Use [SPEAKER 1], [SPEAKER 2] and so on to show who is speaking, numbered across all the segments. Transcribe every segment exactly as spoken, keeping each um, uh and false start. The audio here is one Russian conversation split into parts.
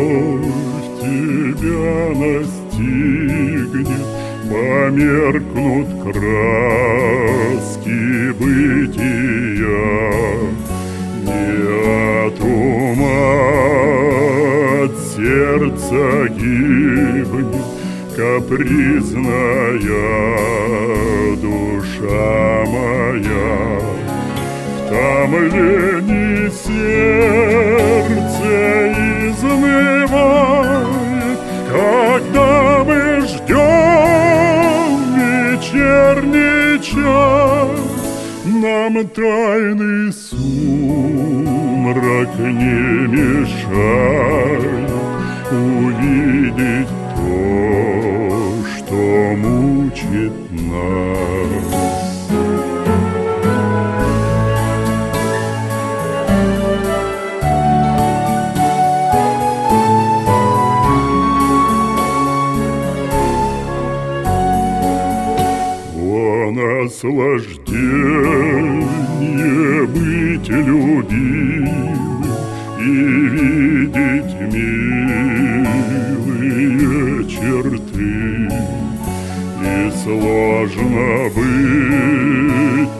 [SPEAKER 1] тебя настигнет, померкнут краски бытия. Не от ума, от сердца гибнет капризная душа моя. В томлении сердце изнывает, когда мы ждем вечерний час. Нам тайный сумрак не мешает увидеть то, что мучит нас. Наслаждение быть любимым и видеть милые черты, и сложно быть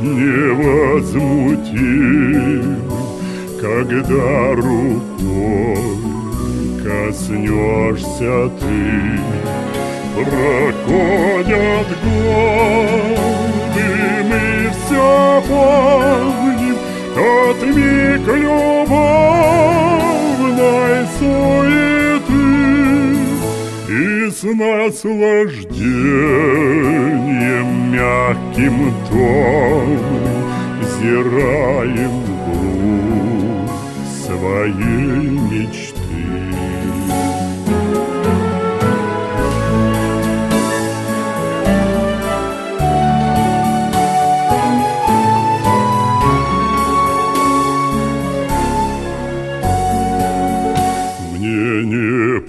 [SPEAKER 1] невозмутимым, когда рукой коснешься ты. Проходят годы, мы все помним тот миг любовной суеты, и с наслаждением мягким тоном взираем вглубь своей мечты. Не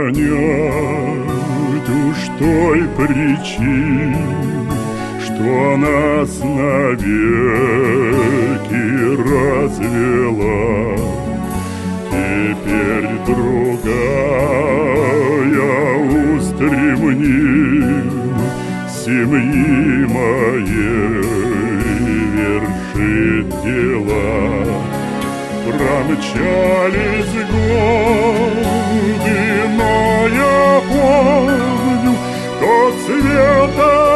[SPEAKER 1] понять уж той причины, что нас навеки развела. Теперь другая устремлена семьи моей вершит дела. Промчались годы, но я помню тот свет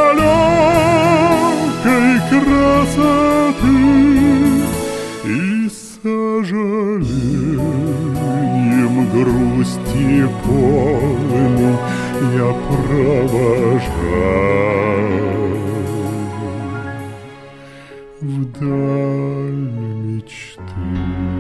[SPEAKER 1] далекой красоты, и сожалением грусти полный я провожал вдаль мечты.